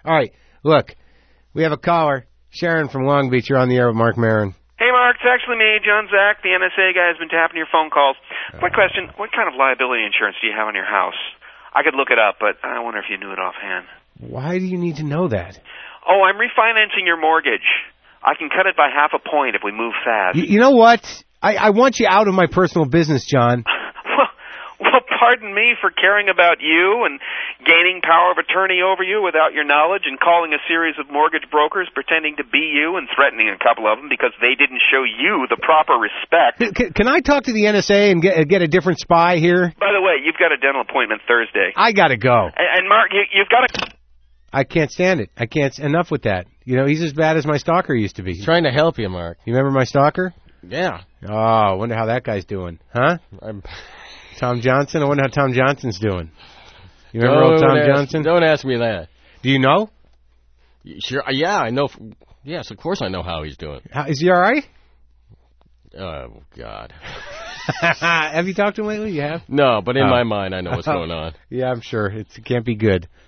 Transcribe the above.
All right, look, we have a caller. Sharon from Long Beach. You're on the air with Mark Maron. Hey, Mark, it's actually me, John Zach. The NSA guy has been tapping your phone calls. My question, what kind of liability insurance do you have on your house? I could look it up, but I wonder if you knew it offhand. Why do you need to know that? Oh, I'm refinancing your mortgage. I can cut it by 0.5 point if we move fast. You know what? I want you out of my personal business, John. Well, pardon me for caring about you and gaining power of attorney over you without your knowledge and calling a series of mortgage brokers pretending to be you and threatening a couple of them because they didn't show you the proper respect. Can I talk to the NSA and get a different spy here? By the way, you've got a dental appointment Thursday. I got to go. And Mark, you've got to... I can't stand it. I can't. Enough with that. You know, he's as bad as my stalker used to be. He's trying to help you, Mark. You remember my stalker? Yeah. Oh, I wonder how that guy's doing. Huh? Tom Johnson? I wonder how Tom Johnson's doing. You remember old Tom Johnson? Don't ask me that. Do you know? Sure. Yeah, I know. Yes, of course I know how he's doing. Is he all right? Oh, God. Have you talked to him lately? You have? No, but in my mind, I know what's going on. Yeah, I'm sure. It can't be good.